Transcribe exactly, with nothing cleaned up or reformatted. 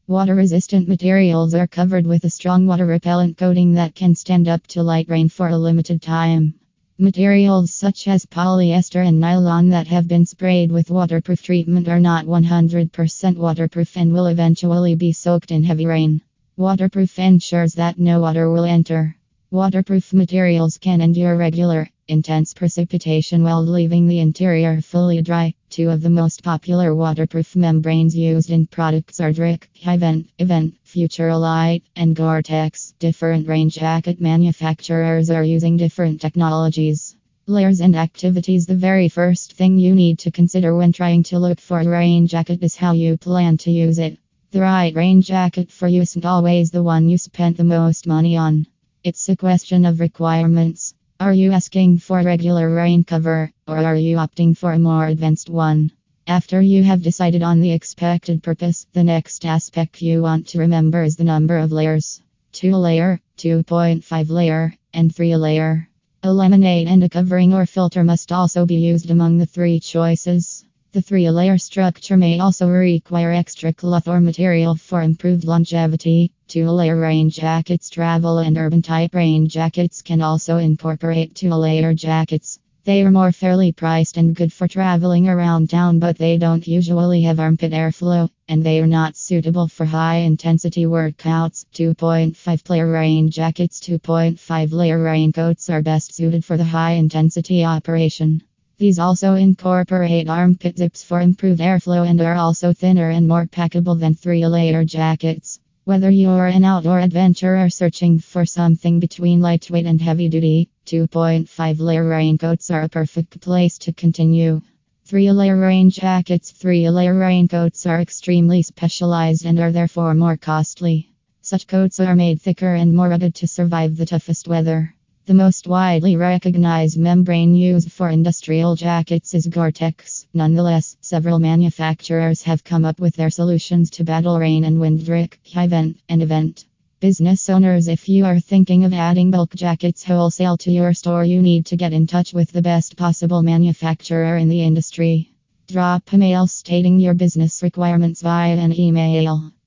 Water resistant materials are covered with a strong water repellent coating that can stand up to light rain for a limited time. Materials such as polyester and nylon that have been sprayed with waterproof treatment are not one hundred percent waterproof and will eventually be soaked in heavy rain. Waterproof ensures that no water will enter. Waterproof materials can endure regular, intense precipitation while leaving the interior fully dry. Two of the most popular waterproof membranes used in products are Drake, Hi-Vent, Event, Futurelite, and Gore-Tex. Different rain jacket manufacturers are using different technologies, layers, and activities. The very first thing you need to consider when trying to look for a rain jacket is how you plan to use it. The right rain jacket for you isn't always the one you spent the most money on. It's a question of requirements. Are you asking for a regular rain cover, or are you opting for a more advanced one? After you have decided on the expected purpose, the next aspect you want to remember is the number of layers. two layer, two point five layer, and three layer. A laminate and a covering or filter must also be used among the three choices. The three-layer structure may also require extra cloth or material for improved longevity. Two-layer rain jackets. Travel and urban type rain jackets can also incorporate two-layer jackets. They are more fairly priced and good for traveling around town, but they don't usually have armpit airflow, and they are not suitable for high-intensity workouts. two point five layer rain jackets. two point five layer raincoats are best suited for the high-intensity operation. These also incorporate armpit zips for improved airflow and are also thinner and more packable than three-layer jackets. Whether you're an outdoor adventurer searching for something between lightweight and heavy duty, two point five layer raincoats are a perfect place to continue. three-layer rain jackets. three-layer raincoats are extremely specialized and are therefore more costly. Such coats are made thicker and more rugged to survive the toughest weather. The most widely recognized membrane used for industrial jackets is Gore-Tex. Nonetheless, several manufacturers have come up with their solutions to battle rain and wind. Drake, Hi-Vent, and Event. Business owners, if you are thinking of adding bulk jackets wholesale to your store, you need to get in touch with the best possible manufacturer in the industry. Drop a mail stating your business requirements via an email.